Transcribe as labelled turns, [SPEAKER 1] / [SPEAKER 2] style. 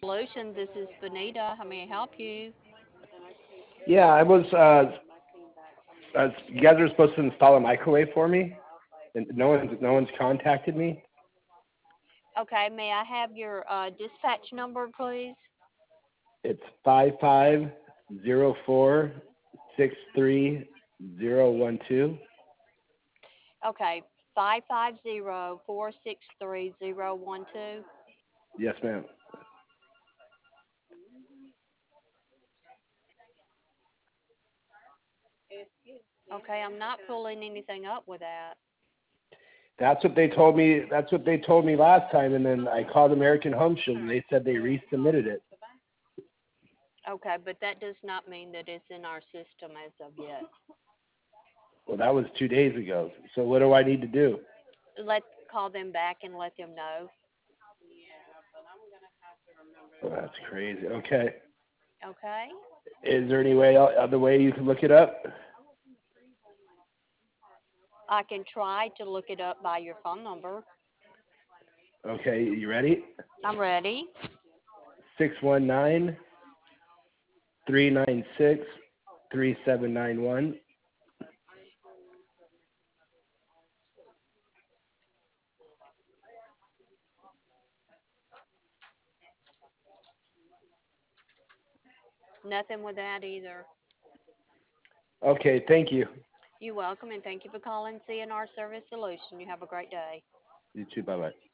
[SPEAKER 1] Solutions. This is Benita. How may I help you?
[SPEAKER 2] Yeah, you guys are supposed to install a microwave for me, and no one's contacted me.
[SPEAKER 1] Okay, may I have your dispatch number, please?
[SPEAKER 2] It's 5504630012.
[SPEAKER 1] Okay, 550-463-012.
[SPEAKER 2] Yes, ma'am.
[SPEAKER 1] Okay, I'm not pulling anything up with that.
[SPEAKER 2] That's what they told me. That's what they told me last time, and then I called American Home Shield, and they said they resubmitted it.
[SPEAKER 1] Okay, but that does not mean that it's in our system as of yet.
[SPEAKER 2] Well, that was 2 days ago. So what do I need to do?
[SPEAKER 1] Call them back and let them know.
[SPEAKER 2] Oh, that's crazy. Okay.
[SPEAKER 1] Okay?
[SPEAKER 2] Is there any other way you can look it up?
[SPEAKER 1] I can try to look it up by your phone number.
[SPEAKER 2] Okay, you ready?
[SPEAKER 1] I'm ready.
[SPEAKER 2] 619-396-3791.
[SPEAKER 1] Nothing with that either.
[SPEAKER 2] Okay, thank you.
[SPEAKER 1] You're welcome, and thank you for calling CNR Service Solution. You have a great day.
[SPEAKER 2] You too. Bye-bye.